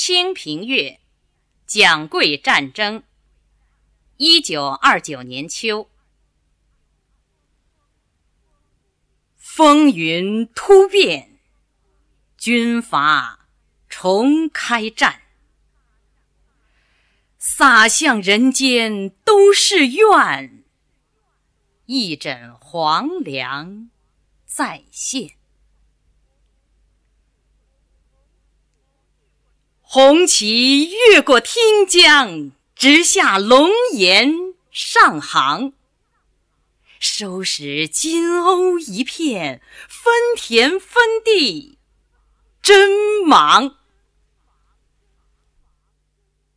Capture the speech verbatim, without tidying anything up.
清平乐，蒋桂战争。一九二九年秋。风云突变，军阀重开战，洒向人间都是怨，一枕黄粱再现。红旗越过汀江，直下龙岩上杭，收拾金瓯一片，分田分地真忙。